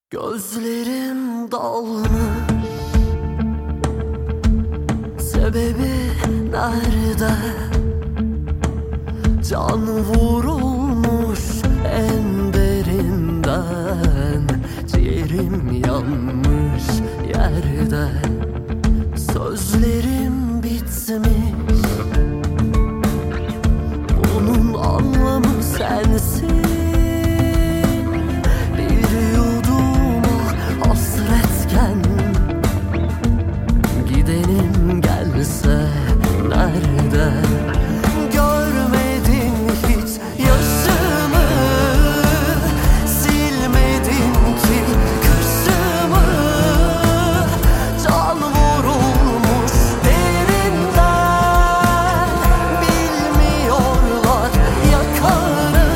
Gözlerim dalmış, sebebi nerede? Can vurulmuş en derinden, ciğerim yanmış yerde. Sözlerim bitmiş, bunun anlamı sensin. Gidenim gelse nerede? Görmedin hiç yaşımı, silmedin ki kışımı. Can vurulmuş derinden, bilmiyorlar yakarı.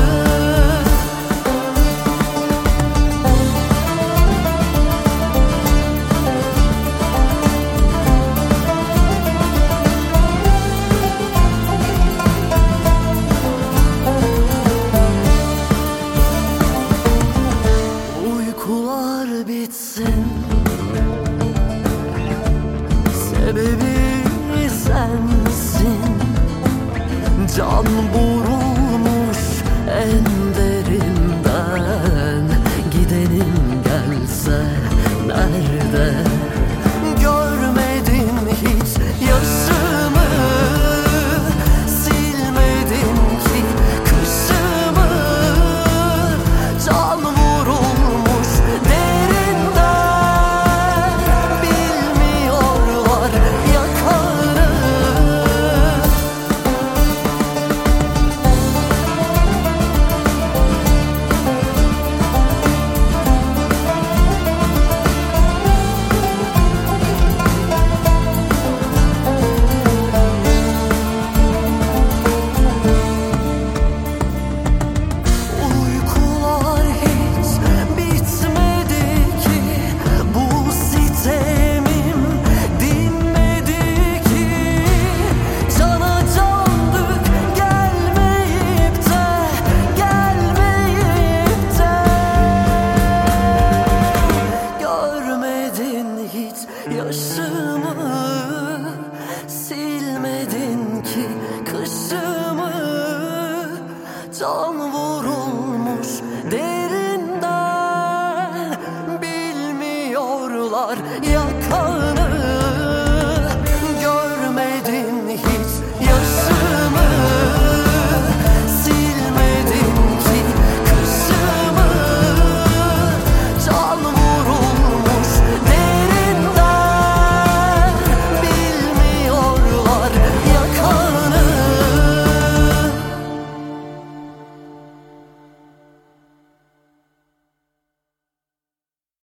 Uykular bitsin, sebebi sensin. Can bu